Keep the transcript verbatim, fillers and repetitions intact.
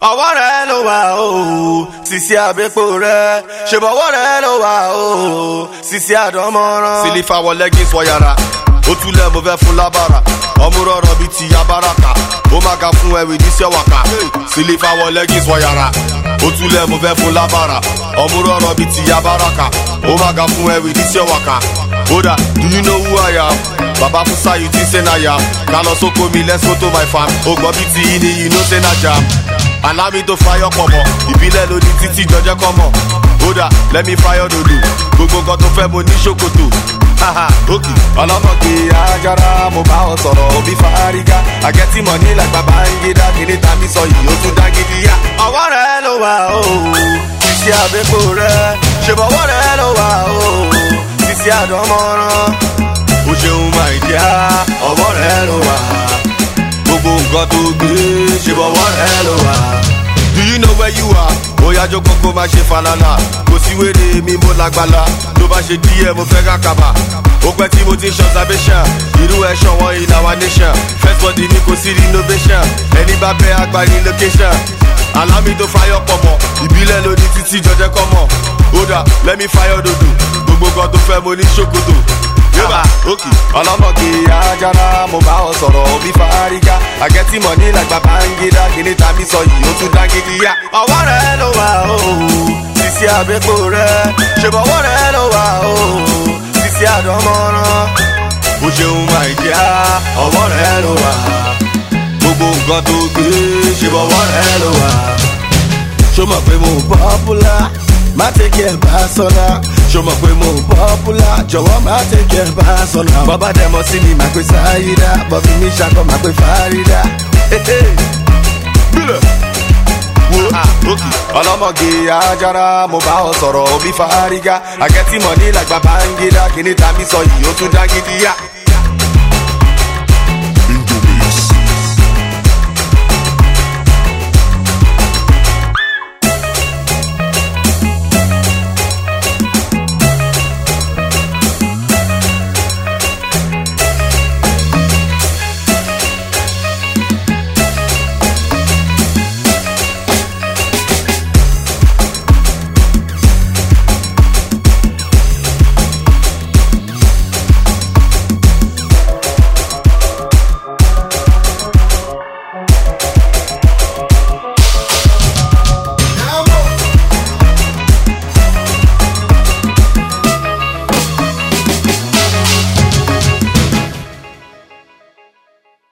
ọwọ́ rẹ ló wà o sisi àbẹ́pọ̀ rẹ ṣe bọ̀wọ́ rẹ ló wà o sisi àdánmọ́ràn. sílífà wọ leggings wọ yàrá ó túlẹ̀ mo fẹ́ fún lábàrà ọmú rọrọ bíi ti abáraka ó má ga fún ẹwì ní sẹ́wàká. sílífà wọ leggings wọ yàrá ó túlẹ̀ mo fẹ́ fún lábàrà ọmú rọrọ bíi ti abáraka ó má ga fún ẹwì ní sẹ́wàká. Oda, do you know who I am? Baba Fusa, you think say na yam. Kalo soko mi, let's go to my farm. Ogbo B T ini, you know say na jam. Allow me to fire pomo. Ìbílẹ̀ ló di títí jọjẹ́ kọ́mọ. Oda, let me fire dodo. Gbogbo nǹkan tó fẹ́ mo ní ṣòkòtò. Haha, okay. Ọlọ́mọge Ajara, mo bá ọ sọ̀rọ̀ òbí fárígá. Àgẹ́tì mọ̀ ní like Babangida. Kìnìún tàbí sọ yìí, ó tún dá gidi yá. ọwọ́ rẹ ló wà o sisi àbẹ́pọ̀ rẹ ṣe bọ̀wọ́ rẹ ló wà o sisi àdánmọ́ràn. Ó ṣeun máa ìdí á, ọwọ́ rẹ ló wà. Gbogbo nǹkan tó gbé, ṣe bọ̀wọ́ rẹ ló wà. Do you know where you are? Oya jókòó kó má ṣe falala. Kò sí wéré mi mo lágbára. Tó bá ṣe díẹ̀ mo fẹ́ kákàbà. Ó pẹ́ tí mo ti ṣe observation. Irú ẹ̀ ṣọ̀wọ́n in our nation. First body mi kò sí renovation. Ẹni bá bẹ́ àgbà ní location. Allow me to fire pọ̀mọ̀. Ìbílẹ̀ ló ní títí jọjẹ́ kọ́mọ̀. Oda, let me fire dodo. Gbogbo nǹkan tó fẹ́ mo ní ṣòkòtò. Yóò okay. Ọlọ́mọge Ajara, mo bá ọ sọ̀rọ̀ òbí fárígá. Àgẹ́tì mọ̀ ní like Babangida. Kìnìún tàbí sọ yìí, ó tún dá gidi yá. ọwọ́ rẹ ló wà o sisi àbẹ́pọ̀ rẹ ṣe bọ̀wọ́ rẹ ló wà o sisi àdánmọ́ràn. Ó ṣeun máa ìdí á, ọwọ́ rẹ ló wà. Gbogbo nǹkan tó gbé, ṣe bọ̀wọ́ rẹ ló wà. ṣó mọ̀ pé mo popular má tẹ̀kẹ́ ẹ̀ bá sọ́nà. ṣó mọ̀ pé mo popular jọ̀wọ́ má tẹ̀kẹ́ ẹ̀ bá sọ́nà. bọ́bá dẹ̀mọ́ sí mi máa pe sáyidá bọ́bí mi ṣàkọ́ máa pe fárídá. Bílẹ̀ wo òkè. Ọlọ́mọge Ajara, mo bá ọ sọ̀rọ̀ òbí fárígá. Àgẹ́tì mọ̀ ní like Babangida. Kìnìún tàbí sọ yìí, ó tún dá gidi yá.